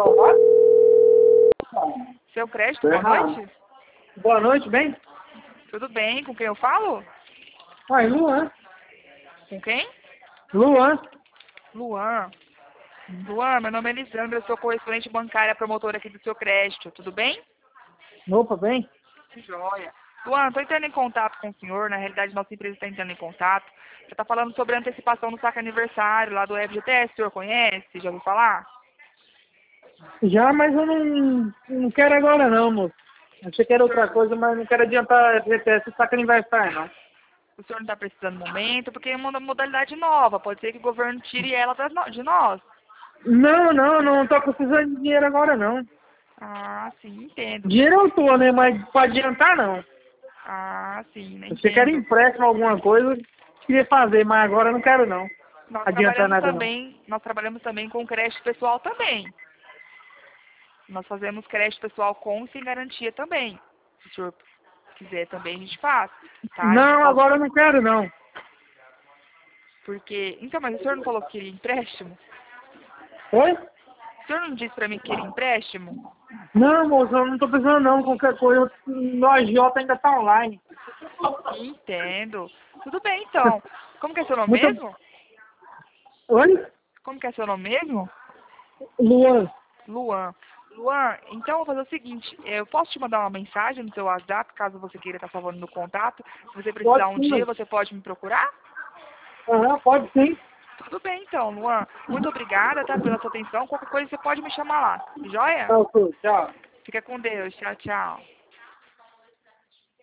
Seu crédito, boa noite. Boa noite, bem? Tudo bem? Com quem eu falo? Oi, Luan. Com quem? Luan. Luan. Luan, meu nome é Elisandra, eu sou correspondente bancária promotora aqui do seu crédito, tudo bem? Opa, bem? Que joia. Luan, estou entrando em contato com o senhor, na realidade nossa empresa está entrando em contato. Você está falando sobre a antecipação do saque aniversário lá do FGTS, o senhor conhece? Já ouviu falar? Já, mas eu não quero agora não, moço. Achei que era outra coisa, mas não quero adiantar FGTS saca aniversário, não. O senhor não está precisando no momento, porque é uma modalidade nova, pode ser que o governo tire ela de nós. Não tô precisando de dinheiro agora, não. Ah, sim, entendo. Dinheiro eu tô, né, mas pra adiantar, não. Ah, sim, né, Você quer entendo. empréstimo alguma coisa, queria fazer, mas agora eu não quero, não. Adiantar nada, não. Nós trabalhamos também com crédito pessoal também. Nós fazemos crédito pessoal com e sem garantia também. Se o senhor quiser também, a gente faz, tá? A gente Não, pode... agora eu não quero, não. Porque... Então, mas o senhor não falou que queria empréstimo? Oi? O senhor não disse pra mim que queria empréstimo? Não, moço, eu não tô precisando, não. Qualquer coisa, o agiota ainda tá online. Entendo. Tudo bem, então. Como que é seu nome Muito... mesmo? Oi? Como que é seu nome mesmo? Luan. Luan. Luan, então eu vou fazer o seguinte, eu posso te mandar uma mensagem no seu WhatsApp, caso você queira estar salvando meu contato. Se você precisar Pode um dia, sim. você pode me procurar? Aham, pode sim. Tudo bem, então, Luan. Muito obrigada, tá, pela sua atenção. Qualquer coisa você pode me chamar lá. Joia? Tá, ok. Tchau. Fica com Deus. Tchau, tchau.